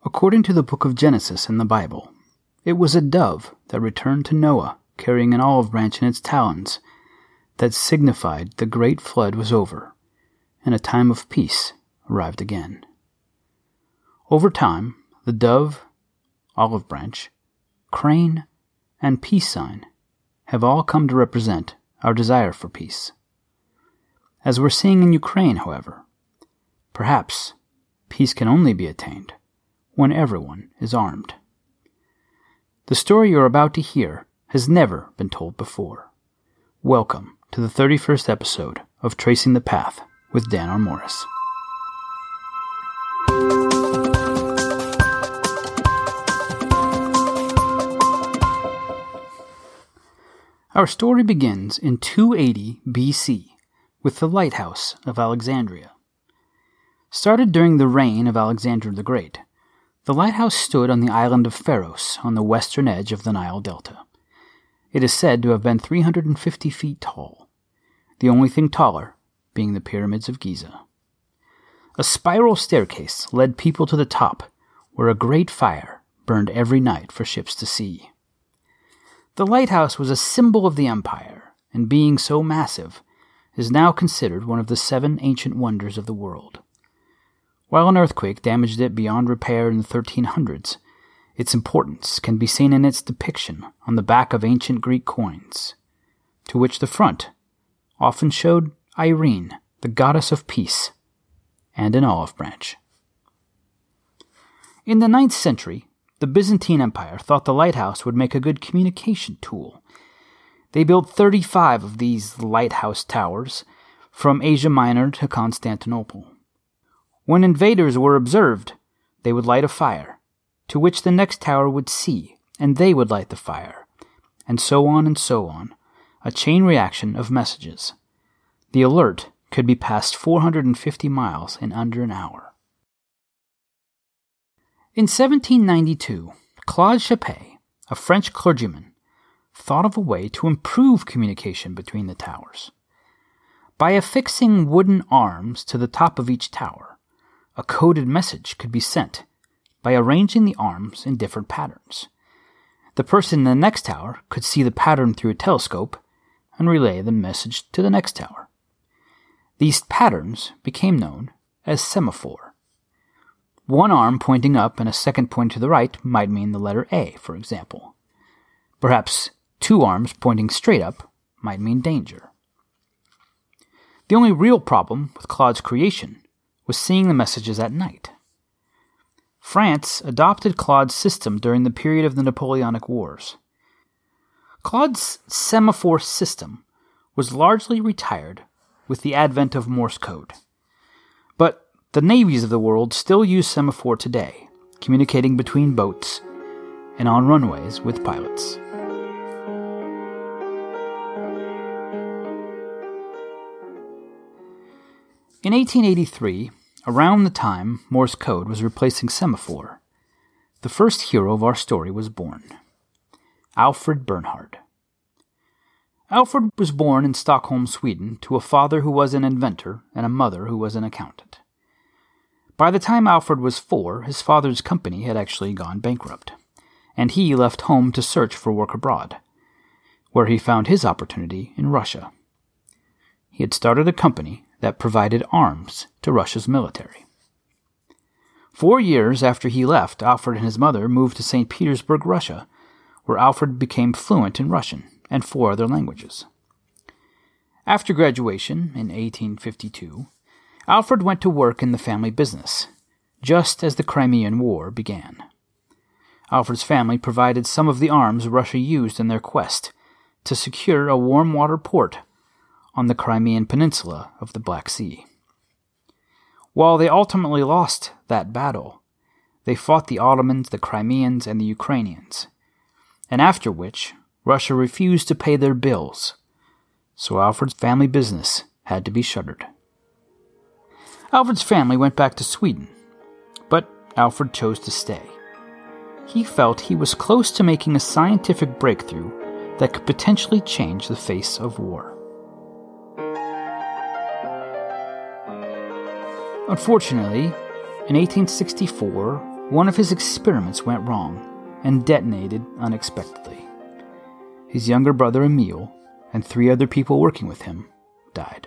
According to the book of Genesis in the Bible, it was a dove that returned to Noah carrying an olive branch in its talons that signified the great flood was over and a time of peace arrived again. Over time, the dove, olive branch, crane, and peace sign have all come to represent our desire for peace. As we're seeing in Ukraine, however, perhaps peace can only be attained when everyone is armed. The story you're about to hear has never been told before. Welcome to the 31st episode of Tracing the Path with Dan R. Morris. Our story begins in 280 BC with the Lighthouse of Alexandria. Started during the reign of Alexander the Great, the lighthouse stood on the island of Pharos on the western edge of the Nile Delta. It is said to have been 350 feet tall, the only thing taller being the pyramids of Giza. A spiral staircase led people to the top, where a great fire burned every night for ships to see. The lighthouse was a symbol of the empire, and being so massive, is now considered one of the 7 ancient wonders of the world. While an earthquake damaged it beyond repair in the 1300s, its importance can be seen in its depiction on the back of ancient Greek coins, to which the front often showed Irene, the goddess of peace, and an olive branch. In the 9th century, the Byzantine Empire thought the lighthouse would make a good communication tool. They built 35 of these lighthouse towers from Asia Minor to Constantinople. When invaders were observed, they would light a fire, to which the next tower would see, and they would light the fire, and so on, a chain reaction of messages. The alert could be passed 450 miles in under an hour. In 1792, Claude Chappé, a French clergyman, thought of a way to improve communication between the towers. By affixing wooden arms to the top of each tower, a coded message could be sent by arranging the arms in different patterns. The person in the next tower could see the pattern through a telescope and relay the message to the next tower. These patterns became known as semaphore. One arm pointing up and a second pointing to the right might mean the letter A, for example. Perhaps 2 arms pointing straight up might mean danger. The only real problem with Claude's creation was seeing the messages at night. France adopted Claude's system during the period of the Napoleonic Wars. Claude's semaphore system was largely retired with the advent of Morse code. But the navies of the world still use semaphore today, communicating between boats and on runways with pilots. In 1883, around the time Morse code was replacing semaphore, the first hero of our story was born, Alfred Bernhard. Alfred was born in Stockholm, Sweden, to a father who was an inventor and a mother who was an accountant. By the time Alfred was 4, his father's company had actually gone bankrupt, and he left home to search for work abroad, where he found his opportunity in Russia. He had started a company that provided arms to Russia's military. 4 years after he left, Alfred and his mother moved to St. Petersburg, Russia, where Alfred became fluent in Russian and 4 other languages. After graduation in 1852, Alfred went to work in the family business, just as the Crimean War began. Alfred's family provided some of the arms Russia used in their quest to secure a warm water port on the Crimean Peninsula of the Black Sea. While they ultimately lost that battle, they fought the Ottomans, the Crimeans, and the Ukrainians, and after which Russia refused to pay their bills, so Alfred's family business had to be shuttered. Alfred's family went back to Sweden, but Alfred chose to stay. He felt he was close to making a scientific breakthrough that could potentially change the face of war. Unfortunately, in 1864, one of his experiments went wrong and detonated unexpectedly. His younger brother Emil and 3 other people working with him died.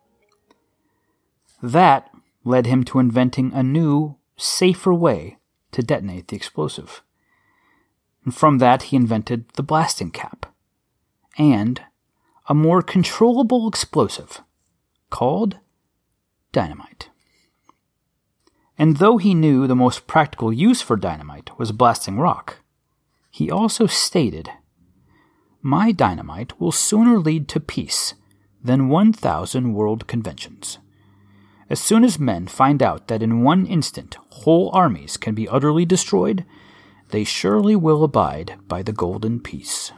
That led him to inventing a new, safer way to detonate the explosive. And from that, he invented the blasting cap and a more controllable explosive called dynamite. And though he knew the most practical use for dynamite was blasting rock, he also stated, "My dynamite will sooner lead to peace than 1,000 world conventions. As soon as men find out that in one instant whole armies can be utterly destroyed, they surely will abide by the golden peace."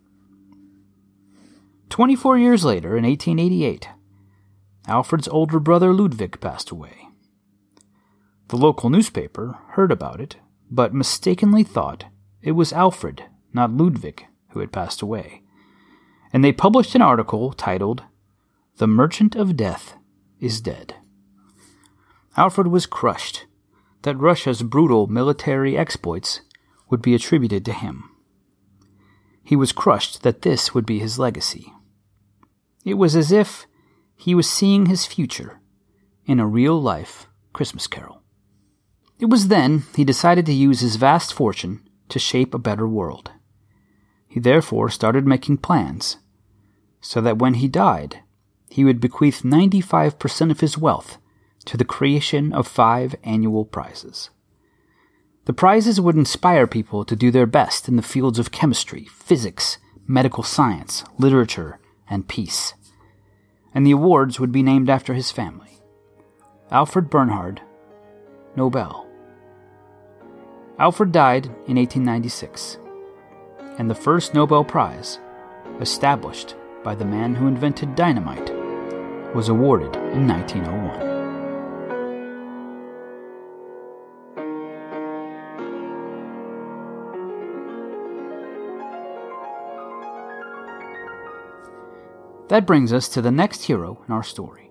24 years later, in 1888, Alfred's older brother Ludwig passed away. The local newspaper heard about it, but mistakenly thought it was Alfred, not Ludwig, who had passed away, and they published an article titled, "The Merchant of Death is Dead." Alfred was crushed that Russia's brutal military exploits would be attributed to him. He was crushed that this would be his legacy. It was as if he was seeing his future in a real-life Christmas carol. It was then he decided to use his vast fortune to shape a better world. He therefore started making plans so that when he died, he would bequeath 95% of his wealth to the creation of 5 annual prizes. The prizes would inspire people to do their best in the fields of chemistry, physics, medical science, literature, and peace. And the awards would be named after his family. Alfred Bernhard, Nobel. Alfred died in 1896, and the first Nobel Prize, established by the man who invented dynamite, was awarded in 1901. That brings us to the next hero in our story.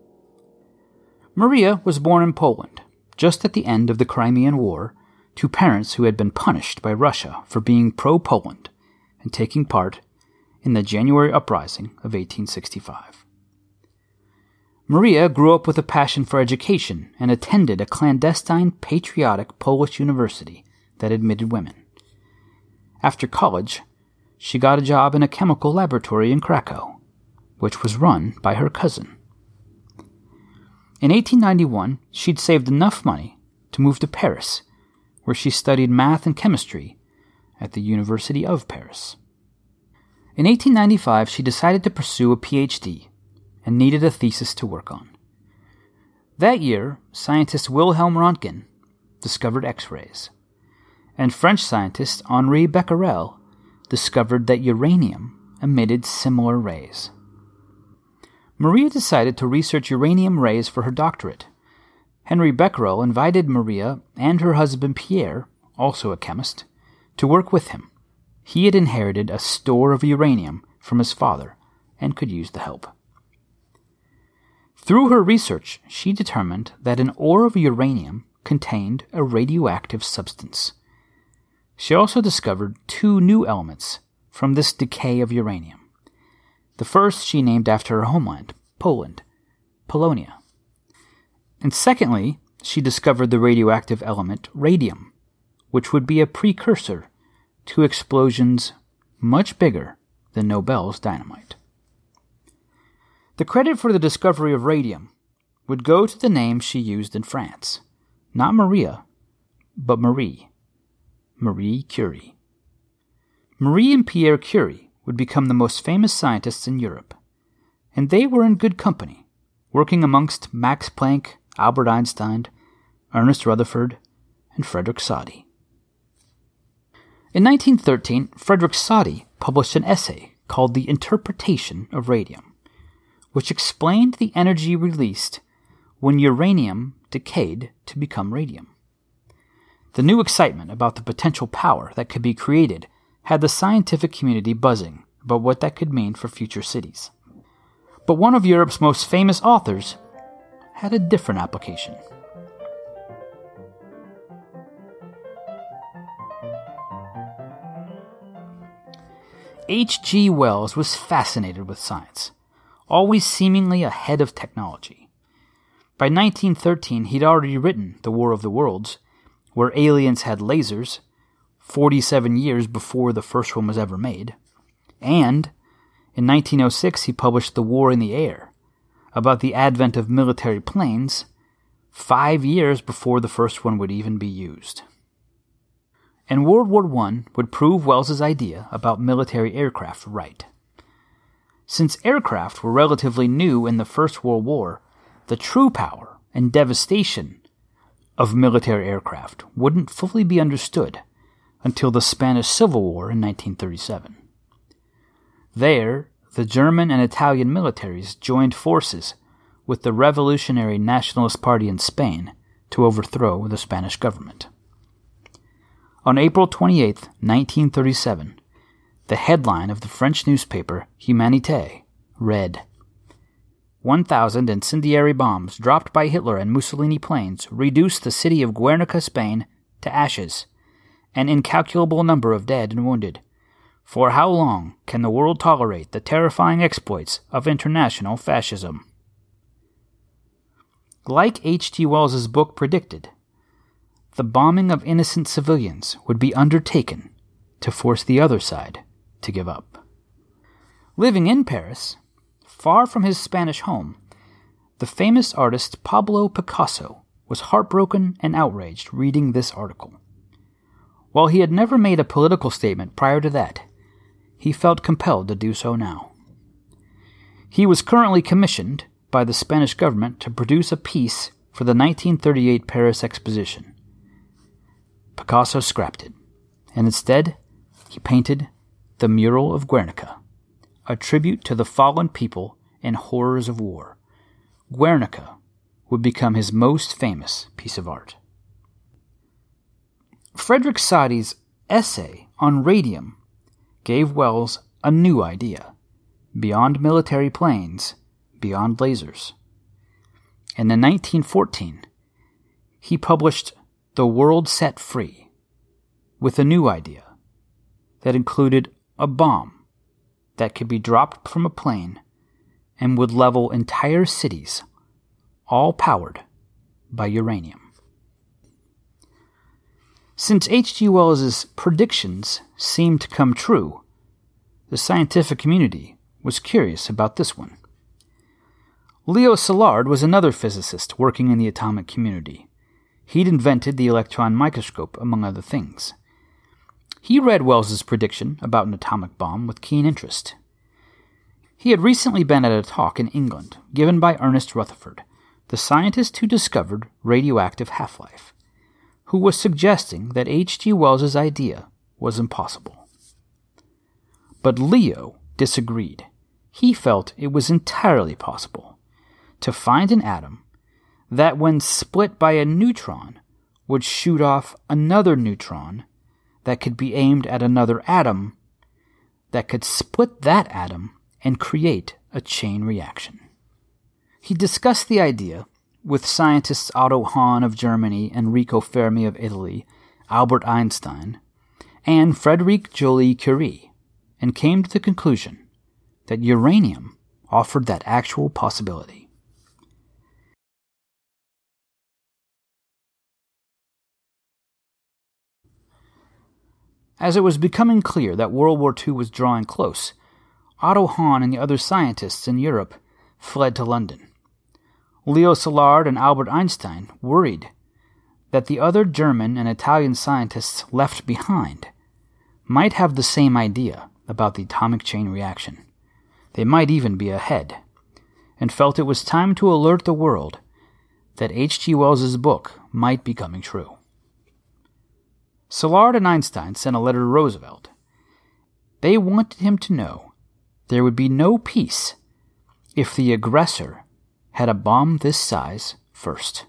Maria was born in Poland, just at the end of the Crimean War, to parents who had been punished by Russia for being pro-Poland and taking part in the January Uprising of 1865. Maria grew up with a passion for education and attended a clandestine, patriotic Polish university that admitted women. After college, she got a job in a chemical laboratory in Krakow, which was run by her cousin. In 1891, she'd saved enough money to move to Paris, where she studied math and chemistry at the University of Paris. In 1895, she decided to pursue a PhD and needed a thesis to work on. That year, scientist Wilhelm Röntgen discovered X-rays, and French scientist Henri Becquerel discovered that uranium emitted similar rays. Maria decided to research uranium rays for her doctorate. Henri Becquerel invited Maria and her husband Pierre, also a chemist, to work with him. He had inherited a store of uranium from his father and could use the help. Through her research, she determined that an ore of uranium contained a radioactive substance. She also discovered 2 new elements from this decay of uranium. The first she named after her homeland, Poland, Polonia. And secondly, she discovered the radioactive element radium, which would be a precursor to explosions much bigger than Nobel's dynamite. The credit for the discovery of radium would go to the name she used in France, not Maria, but Marie Curie. Marie and Pierre Curie would become the most famous scientists in Europe, and they were in good company, working amongst Max Planck, Albert Einstein, Ernest Rutherford, and Frederick Soddy. In 1913, Frederick Soddy published an essay called The Interpretation of Radium, which explained the energy released when uranium decayed to become radium. The new excitement about the potential power that could be created had the scientific community buzzing about what that could mean for future cities. But one of Europe's most famous authors had a different application. H.G. Wells was fascinated with science, always seemingly ahead of technology. By 1913, he'd already written The War of the Worlds, where aliens had lasers, 47 years before the first one was ever made. And in 1906, he published The War in the Air, about the advent of military planes, 5 years before the first one would even be used. And World War I would prove Wells's idea about military aircraft right. Since aircraft were relatively new in the First World War, the true power and devastation of military aircraft wouldn't fully be understood until the Spanish Civil War in 1937. There, the German and Italian militaries joined forces with the Revolutionary Nationalist Party in Spain to overthrow the Spanish government. On April 28, 1937, the headline of the French newspaper Humanité read, 1,000 incendiary bombs dropped by Hitler and Mussolini planes reduced the city of Guernica, Spain, to ashes, an incalculable number of dead and wounded. For how long can the world tolerate the terrifying exploits of international fascism? Like H.G. Wells's book predicted, the bombing of innocent civilians would be undertaken to force the other side to give up. Living in Paris, far from his Spanish home, the famous artist Pablo Picasso was heartbroken and outraged reading this article. While he had never made a political statement prior to that, he felt compelled to do so now. He was currently commissioned by the Spanish government to produce a piece for the 1938 Paris Exposition. Picasso scrapped it, and instead he painted The Mural of Guernica, a tribute to the fallen people and horrors of war. Guernica would become his most famous piece of art. Frederick Soddy's essay on radium gave Wells a new idea, beyond military planes, beyond lasers. And in 1914, he published The World Set Free, with a new idea that included a bomb that could be dropped from a plane and would level entire cities, all powered by uranium. Since H.G. Wells's predictions seemed to come true, the scientific community was curious about this one. Leo Szilard was another physicist working in the atomic community. He'd invented the electron microscope, among other things. He read Wells's prediction about an atomic bomb with keen interest. He had recently been at a talk in England given by Ernest Rutherford, the scientist who discovered radioactive half-life, who was suggesting that H.G. Wells's idea was impossible. But Leo disagreed. He felt it was entirely possible to find an atom that, when split by a neutron, would shoot off another neutron that could be aimed at another atom that could split that atom and create a chain reaction. He discussed the idea with scientists Otto Hahn of Germany, Enrico Fermi of Italy, Albert Einstein, and Frédéric Joliot-Curie, and came to the conclusion that uranium offered that actual possibility. As it was becoming clear that World War II was drawing close, Otto Hahn and the other scientists in Europe fled to London. Leo Szilard and Albert Einstein worried that the other German and Italian scientists left behind might have the same idea about the atomic chain reaction. They might even be ahead, and felt it was time to alert the world that H.G. Wells's book might be coming true. Szilard and Einstein sent a letter to Roosevelt. They wanted him to know there would be no peace if the aggressor had a bomb this size first.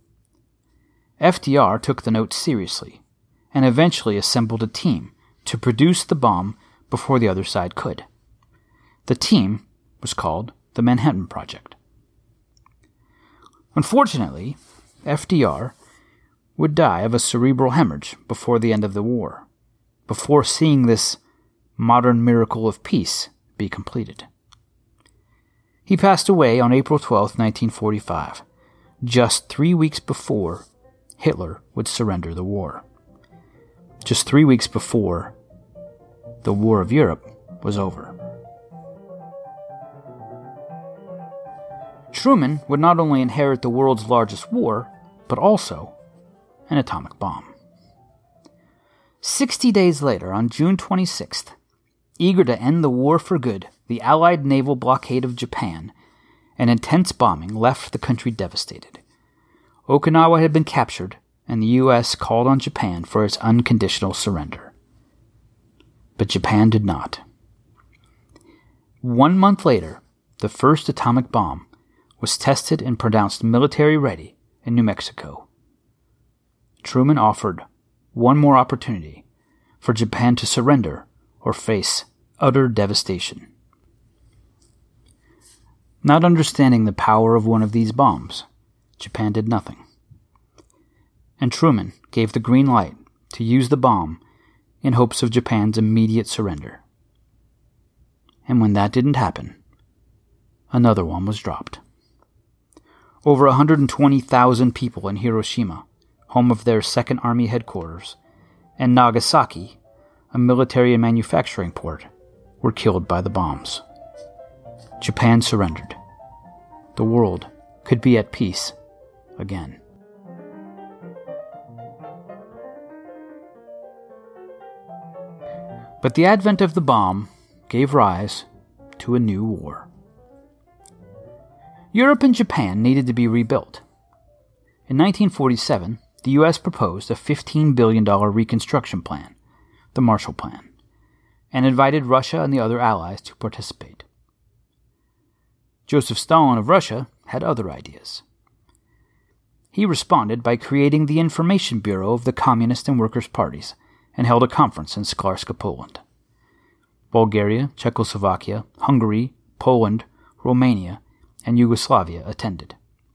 FDR took the note seriously and eventually assembled a team to produce the bomb before the other side could. The team was called the Manhattan Project. Unfortunately, FDR would die of a cerebral hemorrhage before the end of the war, before seeing this modern miracle of peace be completed. He passed away on April 12, 1945, just 3 weeks before Hitler would surrender the war. Just 3 weeks before the War of Europe was over. Truman would not only inherit the world's largest war, but also an atomic bomb. 60 days later, on June 26th, eager to end the war for good, the Allied naval blockade of Japan and intense bombing left the country devastated. Okinawa had been captured, and the U.S. called on Japan for its unconditional surrender. But Japan did not. 1 month later, the first atomic bomb was tested and pronounced military-ready in New Mexico. Truman offered one more opportunity for Japan to surrender or face utter devastation. Not understanding the power of one of these bombs, Japan did nothing. And Truman gave the green light to use the bomb in hopes of Japan's immediate surrender. And when that didn't happen, another one was dropped. Over 120,000 people in Hiroshima, home of their Second Army headquarters, and Nagasaki, a military and manufacturing port, were killed by the bombs. Japan surrendered. The world could be at peace again. But the advent of the bomb gave rise to a new war. Europe and Japan needed to be rebuilt. In 1947, the U.S. proposed a $15 billion reconstruction plan, the Marshall Plan, and invited Russia and the other allies to participate. Joseph Stalin of Russia had other ideas. He responded by creating the Information Bureau of the Communist and Workers' Parties and held a conference in Sklarska, Poland. Bulgaria, Czechoslovakia, Hungary, Poland, Romania, and Yugoslavia attended.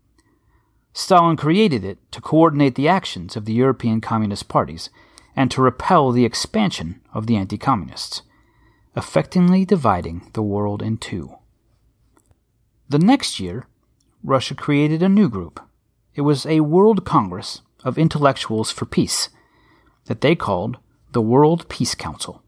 Stalin created it to coordinate the actions of the European Communist parties and to repel the expansion of the anti-communists, effectively dividing the world in two. The next year, Russia created a new group. It was a World Congress of Intellectuals for Peace that they called the World Peace Council.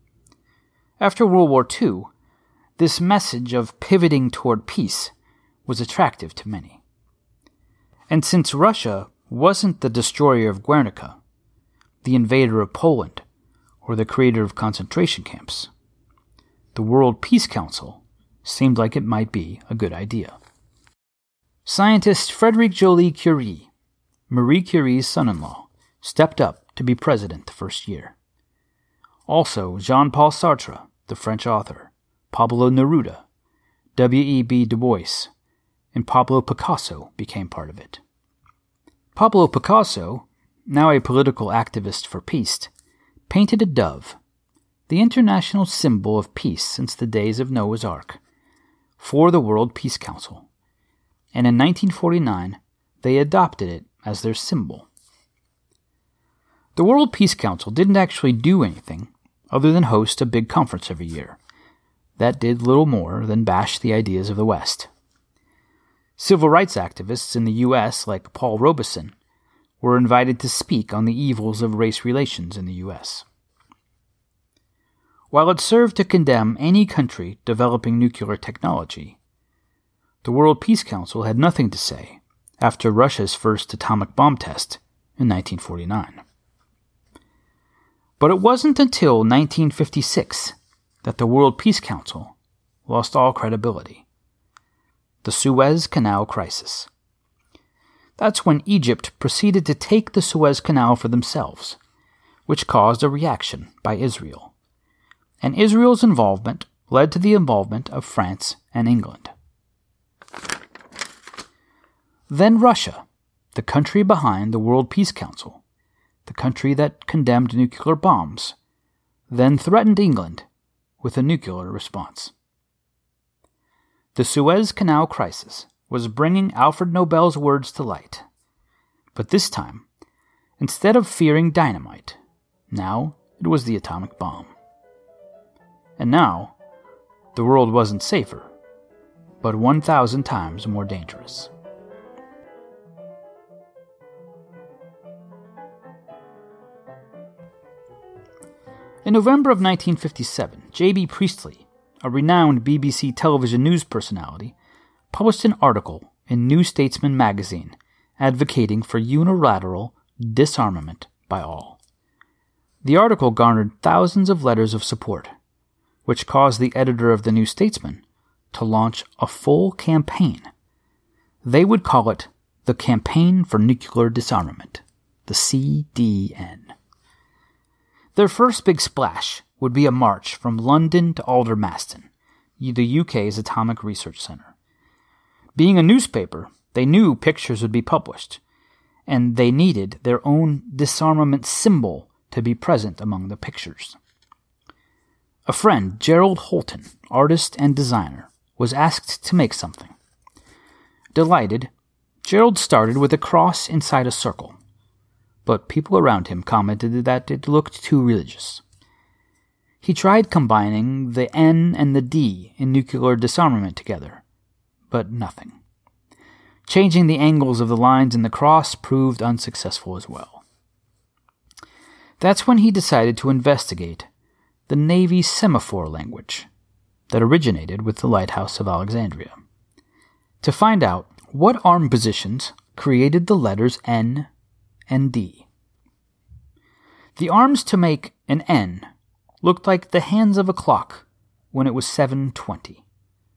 After World War II, this message of pivoting toward peace was attractive to many. And since Russia wasn't the destroyer of Guernica, the invader of Poland, or the creator of concentration camps, the World Peace Council seemed like it might be a good idea. Scientist Frédéric Joliot-Curie, Marie Curie's son-in-law, stepped up to be president the first year. Also, Jean-Paul Sartre, the French author, Pablo Neruda, W.E.B. Du Bois, and Pablo Picasso became part of it. Pablo Picasso, now a political activist for peace, painted a dove, the international symbol of peace since the days of Noah's Ark, for the World Peace Council, and in 1949 they adopted it as their symbol. The World Peace Council didn't actually do anything other than host a big conference every year that did little more than bash the ideas of the West. Civil rights activists in the U.S., like Paul Robeson, were invited to speak on the evils of race relations in the U.S. While it served to condemn any country developing nuclear technology, the World Peace Council had nothing to say after Russia's first atomic bomb test in 1949. But it wasn't until 1956 that the World Peace Council lost all credibility. The Suez Canal crisis. That's when Egypt proceeded to take the Suez Canal for themselves, which caused a reaction by Israel. And Israel's involvement led to the involvement of France and England. Then Russia, the country behind the World Peace Council, the country that condemned nuclear bombs, then threatened England with a nuclear response. The Suez Canal crisis was bringing Alfred Nobel's words to light. But this time, instead of fearing dynamite, now it was the atomic bomb. And now, the world wasn't safer, but 1,000 times more dangerous. In November of 1957, J.B. Priestley, a renowned BBC television news personality, published an article in New Statesman magazine advocating for unilateral disarmament by all. The article garnered thousands of letters of support, which caused the editor of the New Statesman to launch a full campaign. They would call it the Campaign for Nuclear Disarmament, the CDN. Their first big splash would be a march from London to Aldermaston, the UK's atomic research centre. Being a newspaper, they knew pictures would be published, and they needed their own disarmament symbol to be present among the pictures. A friend, Gerald Holton, artist and designer, was asked to make something. Delighted, Gerald started with a cross inside a circle, but people around him commented that it looked too religious. He tried combining the N and the D in nuclear disarmament together, but nothing. Changing the angles of the lines in the cross proved unsuccessful as well. That's when he decided to investigate the Navy semaphore language that originated with the Lighthouse of Alexandria, to find out what arm positions created the letters N and D. The arms to make an N looked like the hands of a clock when it was 7:20,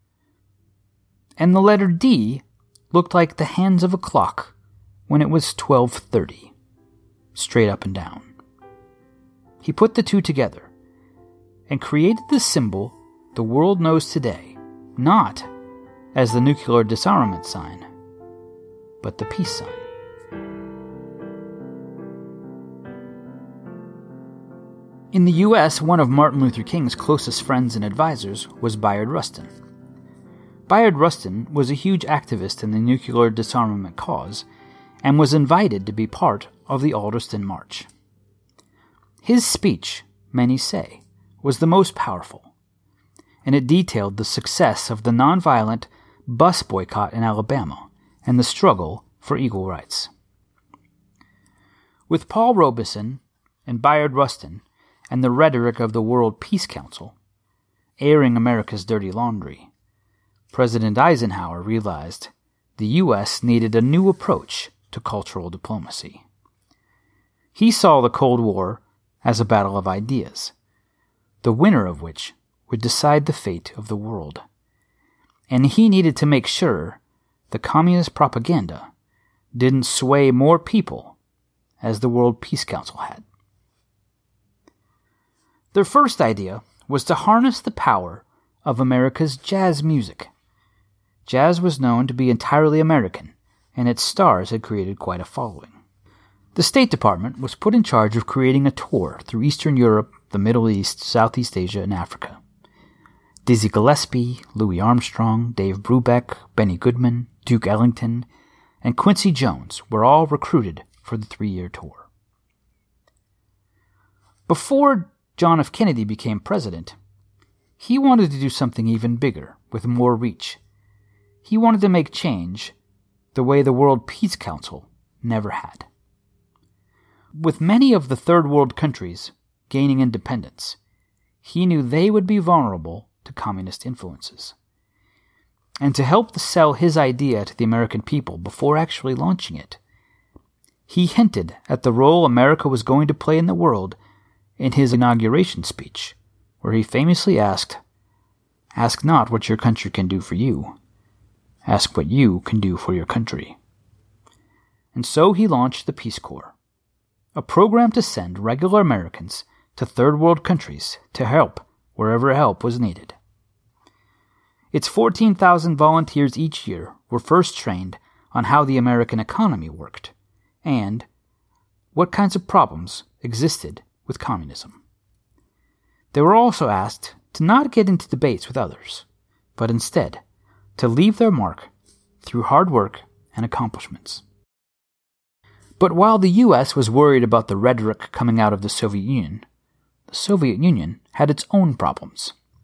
and the letter D looked like the hands of a clock when it was 12:30, straight up and down. He put the two together and created the symbol the world knows today, not as the nuclear disarmament sign, but the peace sign. In the U.S., one of Martin Luther King's closest friends and advisors was Bayard Rustin. Bayard Rustin was a huge activist in the nuclear disarmament cause and was invited to be part of the Alderston March. His speech, many say, was the most powerful, and it detailed the success of the nonviolent bus boycott in Alabama and the struggle for equal rights. With Paul Robeson and Bayard Rustin and the rhetoric of the World Peace Council airing America's dirty laundry, President Eisenhower realized the U.S. needed a new approach to cultural diplomacy. He saw the Cold War as a battle of ideas, the winner of which would decide the fate of the world. And he needed to make sure the communist propaganda didn't sway more people as the World Peace Council had. Their first idea was to harness the power of America's jazz music. Jazz was known to be entirely American, and its stars had created quite a following. The State Department was put in charge of creating a tour through Eastern Europe, the Middle East, Southeast Asia, and Africa. Dizzy Gillespie, Louis Armstrong, Dave Brubeck, Benny Goodman, Duke Ellington, and Quincy Jones were all recruited for the 3-year tour. Before John F. Kennedy became president, he wanted to do something even bigger, with more reach. He wanted to make change the way the World Peace Council never had. With many of the Third World countries gaining independence, he knew they would be vulnerable to communist influences. And to help sell his idea to the American people before actually launching it, he hinted at the role America was going to play in the world in his inauguration speech, where he famously asked, "Ask not what your country can do for you. Ask what you can do for your country." And so he launched the Peace Corps, a program to send regular Americans to Third World countries to help wherever help was needed. Its 14,000 volunteers each year were first trained on how the American economy worked and what kinds of problems existed with communism. They were also asked to not get into debates with others, but instead to leave their mark through hard work and accomplishments. But while the U.S. was worried about the rhetoric coming out of the Soviet Union had its own problems.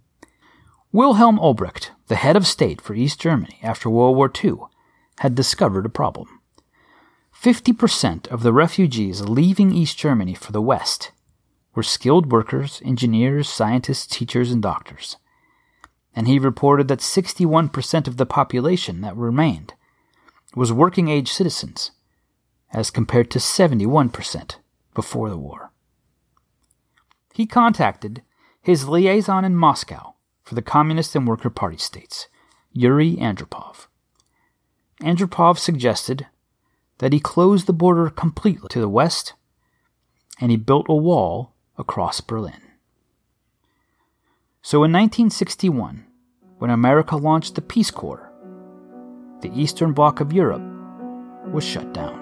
Wilhelm Olbrecht, the head of state for East Germany after World War II, had discovered a problem. 50% of the refugees leaving East Germany for the West were skilled workers, engineers, scientists, teachers, and doctors. And he reported that 61% of the population that remained was working-age citizens, as compared to 71% before the war. He contacted his liaison in Moscow for the Communist and Worker Party states, Yuri Andropov. Andropov suggested that he close the border completely to the west, and he built a wall across Berlin. So in 1961, when America launched the Peace Corps, the Eastern Bloc of Europe was shut down.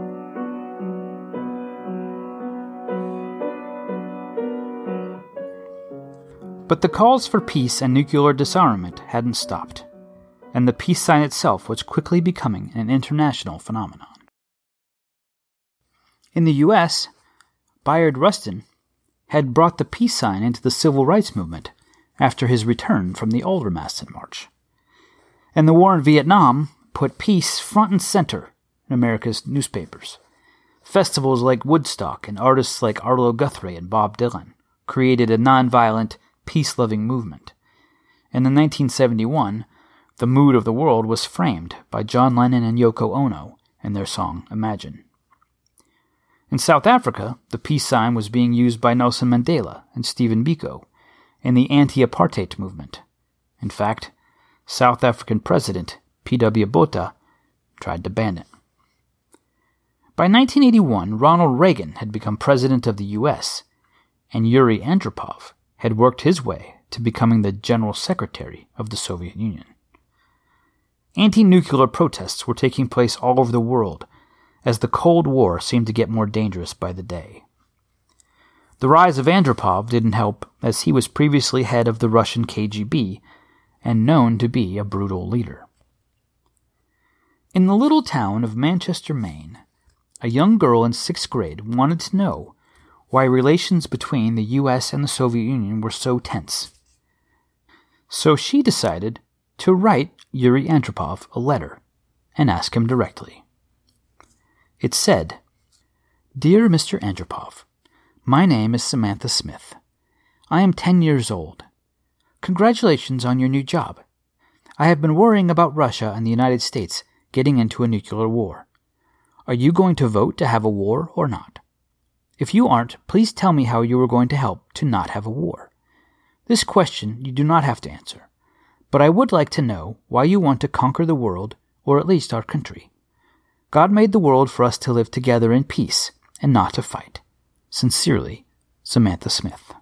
But the calls for peace and nuclear disarmament hadn't stopped, and the peace sign itself was quickly becoming an international phenomenon. In the U.S., Bayard Rustin had brought the peace sign into the civil rights movement after his return from the Aldermaston March. And the war in Vietnam put peace front and center in America's newspapers. Festivals like Woodstock and artists like Arlo Guthrie and Bob Dylan created a nonviolent, peace-loving movement. And in 1971, the mood of the world was framed by John Lennon and Yoko Ono in their song Imagine. In South Africa, the peace sign was being used by Nelson Mandela and Stephen Biko in the anti-apartheid movement. In fact, South African President P.W. Botha tried to ban it. By 1981, Ronald Reagan had become president of the U.S., and Yuri Andropov had worked his way to becoming the General Secretary of the Soviet Union. Anti-nuclear protests were taking place all over the world as the Cold War seemed to get more dangerous by the day. The rise of Andropov didn't help, as he was previously head of the Russian KGB and known to be a brutal leader. In the little town of Manchester, Maine, a young girl in 6th grade wanted to know why relations between the U.S. and the Soviet Union were so tense. So she decided to write Yuri Andropov a letter and ask him directly. It said, "Dear Mr. Andropov, my name is Samantha Smith. I am 10 years old. Congratulations on your new job. I have been worrying about Russia and the United States getting into a nuclear war. Are you going to vote to have a war or not? If you aren't, please tell me how you are going to help to not have a war. This question you do not have to answer, but I would like to know why you want to conquer the world, or at least our country. God made the world for us to live together in peace and not to fight. Sincerely, Samantha Smith."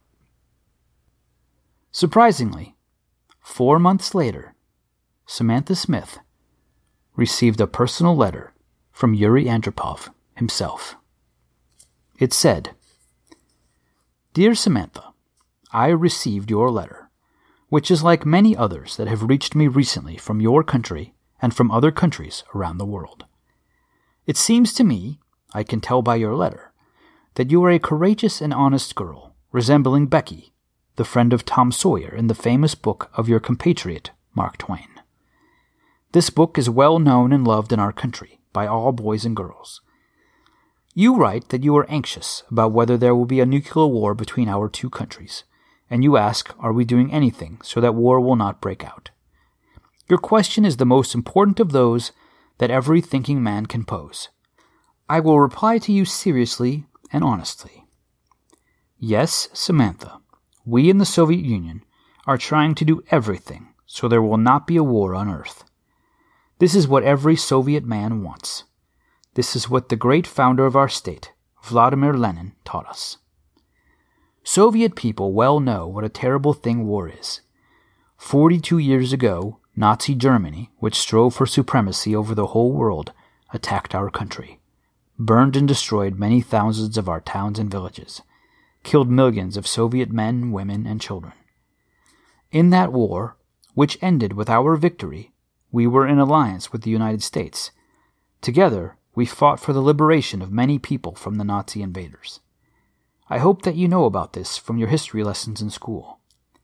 Surprisingly, 4 months later, Samantha Smith received a personal letter from Yuri Andropov himself. It said, "Dear Samantha, I received your letter, which is like many others that have reached me recently from your country and from other countries around the world. It seems to me, I can tell by your letter, that you are a courageous and honest girl, resembling Becky, the friend of Tom Sawyer in the famous book of your compatriot, Mark Twain. This book is well known and loved in our country by all boys and girls. You write that you are anxious about whether there will be a nuclear war between our two countries, and you ask, are we doing anything so that war will not break out? Your question is the most important of those that every thinking man can pose. I will reply to you seriously and honestly. Yes, Samantha, we in the Soviet Union are trying to do everything so there will not be a war on Earth. This is what every Soviet man wants. This is what the great founder of our state, Vladimir Lenin, taught us. Soviet people well know what a terrible thing war is. 42 years ago, Nazi Germany, which strove for supremacy over the whole world, attacked our country, burned and destroyed many thousands of our towns and villages, killed millions of Soviet men, women, and children. In that war, which ended with our victory, we were in alliance with the United States. Together, we fought for the liberation of many people from the Nazi invaders. I hope that you know about this from your history lessons in school.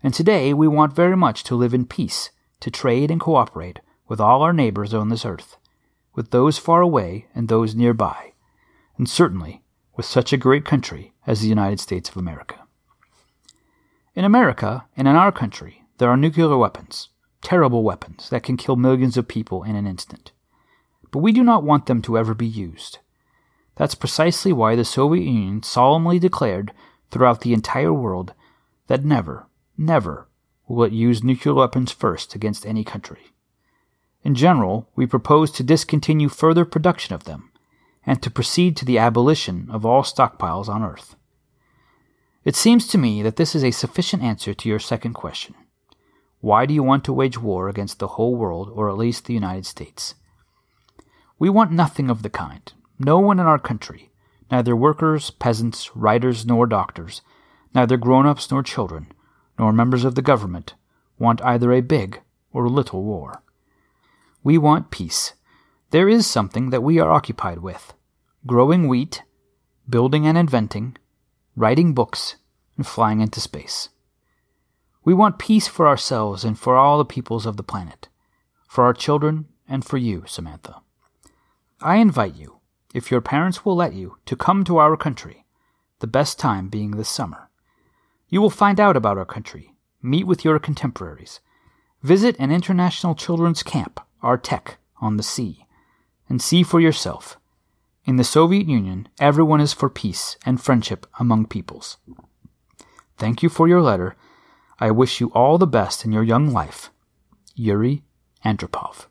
And today we want very much to live in peace, to trade and cooperate with all our neighbors on this earth, with those far away and those nearby, and certainly with such a great country as the United States of America. In America and in our country, there are nuclear weapons, terrible weapons that can kill millions of people in an instant. But we do not want them to ever be used. That's precisely why the Soviet Union solemnly declared throughout the entire world that never, never will it use nuclear weapons first against any country. In general, we propose to discontinue further production of them and to proceed to the abolition of all stockpiles on Earth. It seems to me that this is a sufficient answer to your second question. Why do you want to wage war against the whole world, or at least the United States? We want nothing of the kind. No one in our country, neither workers, peasants, writers, nor doctors, neither grown-ups nor children, nor members of the government, want either a big or a little war. We want peace. There is something that we are occupied with: growing wheat, building and inventing, writing books, and flying into space. We want peace for ourselves and for all the peoples of the planet, for our children and for you, Samantha. I invite you, if your parents will let you, to come to our country, the best time being this summer. You will find out about our country, meet with your contemporaries, visit an international children's camp, Artek, on the sea, and see for yourself. In the Soviet Union, everyone is for peace and friendship among peoples. Thank you for your letter. I wish you all the best in your young life. Yuri Andropov.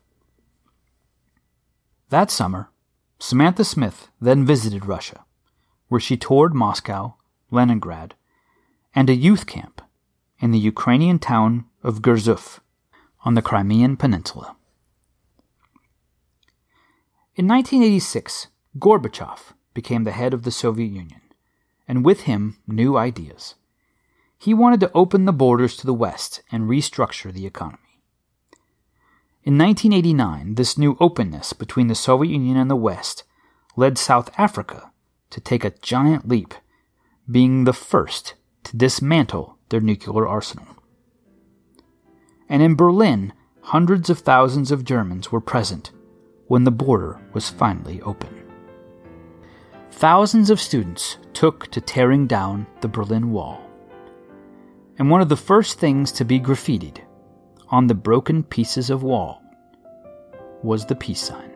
That summer, Samantha Smith then visited Russia, where she toured Moscow, Leningrad, and a youth camp in the Ukrainian town of Gurzuf on the Crimean Peninsula. In 1986, Gorbachev became the head of the Soviet Union, and with him, new ideas. He wanted to open the borders to the West and restructure the economy. In 1989, this new openness between the Soviet Union and the West led South Africa to take a giant leap, being the first to dismantle their nuclear arsenal. And in Berlin, hundreds of thousands of Germans were present when the border was finally open. Thousands of students took to tearing down the Berlin Wall. And one of the first things to be graffitied on the broken pieces of wall was the peace sign.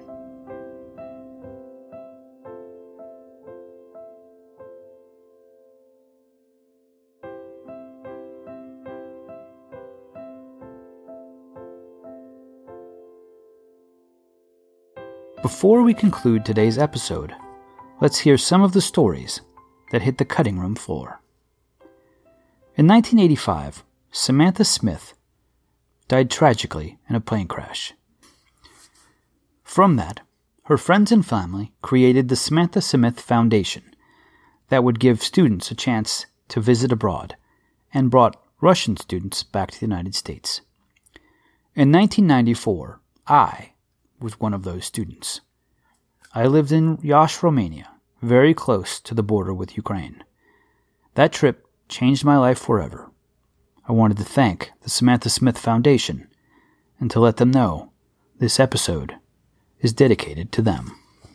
Before we conclude today's episode, let's hear some of the stories that hit the cutting room floor. In 1985, Samantha Smith died tragically in a plane crash. From that, her friends and family created the Samantha Smith Foundation that would give students a chance to visit abroad and brought Russian students back to the United States. In 1994, I was one of those students. I lived in Iași, Romania, very close to the border with Ukraine. That trip changed my life forever. I wanted to thank the Samantha Smith Foundation and to let them know this episode is dedicated to them.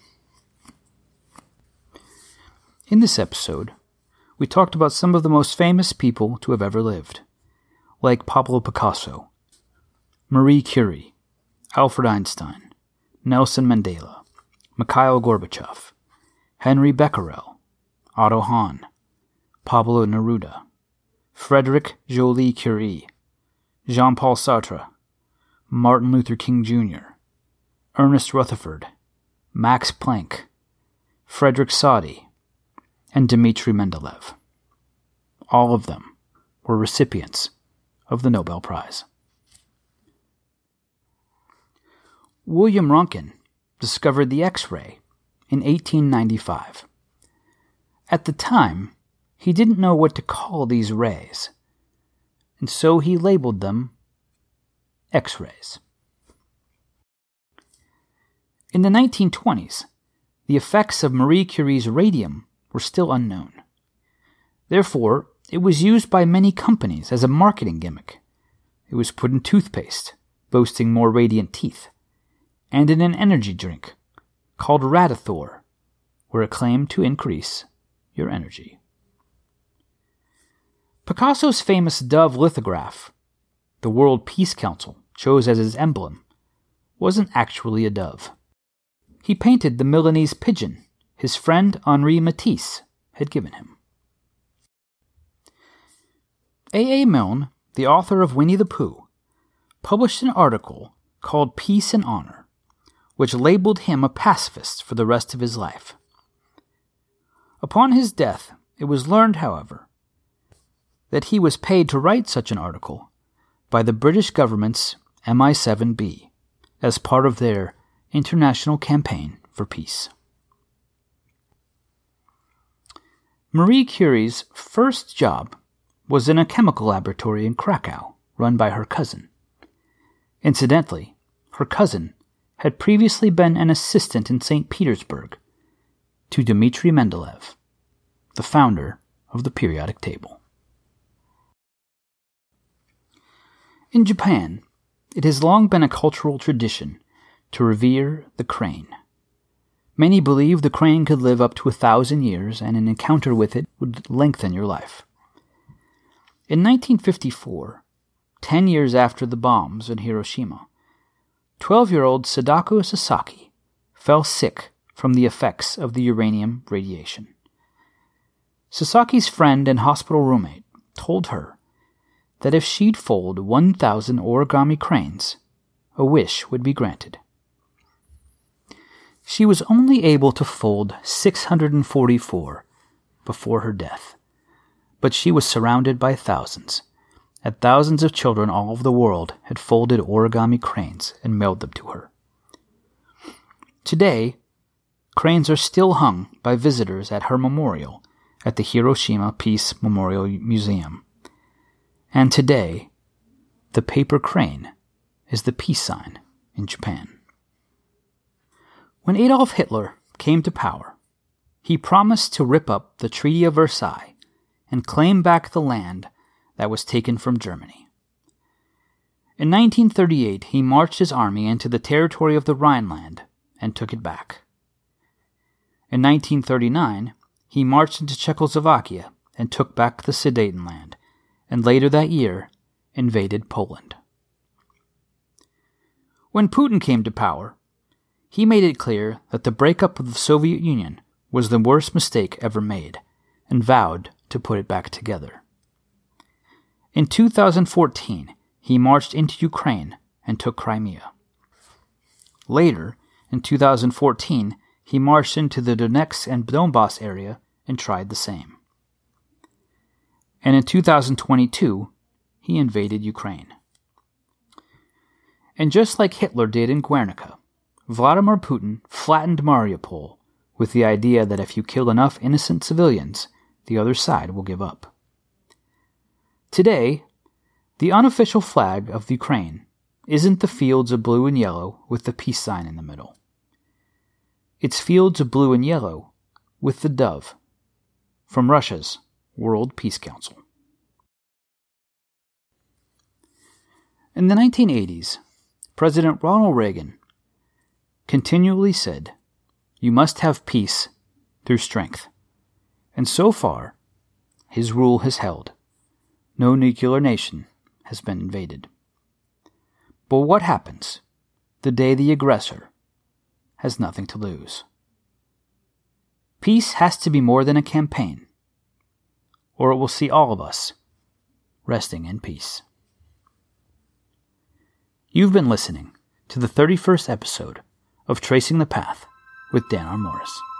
In this episode, we talked about some of the most famous people to have ever lived, like Pablo Picasso, Marie Curie, Albert Einstein, Nelson Mandela, Mikhail Gorbachev, Henry Becquerel, Otto Hahn, Pablo Neruda, Frederick Joly Curie, Jean-Paul Sartre, Martin Luther King Jr., Ernest Rutherford, Max Planck, Frederick Soddy, and Dmitri Mendeleev. All of them were recipients of the Nobel Prize. William Röntgen discovered the X-ray in 1895. At the time, he didn't know what to call these rays, and so he labeled them X-rays. In the 1920s, the effects of Marie Curie's radium were still unknown. Therefore, It was used by many companies as a marketing gimmick. It was put in toothpaste, boasting more radiant teeth, and in an energy drink called Radithor, where it claimed to increase your energy. Picasso's famous dove lithograph, the World Peace Council chose as his emblem, wasn't actually a dove. He painted the Milanese pigeon his friend Henri Matisse had given him. A. Milne, the author of Winnie the Pooh, published an article called Peace and Honor, which labeled him a pacifist for the rest of his life. Upon his death, it was learned, however, that he was paid to write such an article by the British government's MI7B as part of their international campaign for peace. Marie Curie's first job was in a chemical laboratory in Krakow, run by her cousin. Incidentally, her cousin had previously been an assistant in St. Petersburg to Dmitri Mendeleev, the founder of the periodic table. In Japan, it has long been a cultural tradition to revere the crane. Many believe the crane could live up to 1,000 years, and an encounter with it would lengthen your life. In 1954, 10 years after the bombs in Hiroshima, 12-year-old Sadako Sasaki fell sick from the effects of the uranium radiation. Sasaki's friend and hospital roommate told her that if she'd fold 1,000 origami cranes, a wish would be granted. She was only able to fold 644 before her death, but she was surrounded by thousands, and thousands of children all over the world had folded origami cranes and mailed them to her. Today, cranes are still hung by visitors at her memorial at the Hiroshima Peace Memorial Museum. And today, the paper crane is the peace sign in Japan. When Adolf Hitler came to power, he promised to rip up the Treaty of Versailles and claim back the land that was taken from Germany. In 1938, he marched his army into the territory of the Rhineland and took it back. In 1939, he marched into Czechoslovakia and took back the Sudetenland, and later that year invaded Poland. When Putin came to power, he made it clear that the breakup of the Soviet Union was the worst mistake ever made, and vowed to put it back together. In 2014, he marched into Ukraine and took Crimea. Later, in 2014, he marched into the Donetsk and Donbass area and tried the same. And in 2022, he invaded Ukraine. And just like Hitler did in Guernica, Vladimir Putin flattened Mariupol with the idea that if you kill enough innocent civilians, the other side will give up. Today, the unofficial flag of Ukraine isn't the fields of blue and yellow with the peace sign in the middle. It's fields of blue and yellow with the dove from Russia's World Peace Council. In the 1980s, President Ronald Reagan continually said, "You must have peace through strength." And so far, his rule has held. No nuclear nation has been invaded. But what happens the day the aggressor has nothing to lose? Peace has to be more than a campaign, or it will see all of us resting in peace. You've been listening to the 31st episode of Tracing the Path with Dan R. Morris.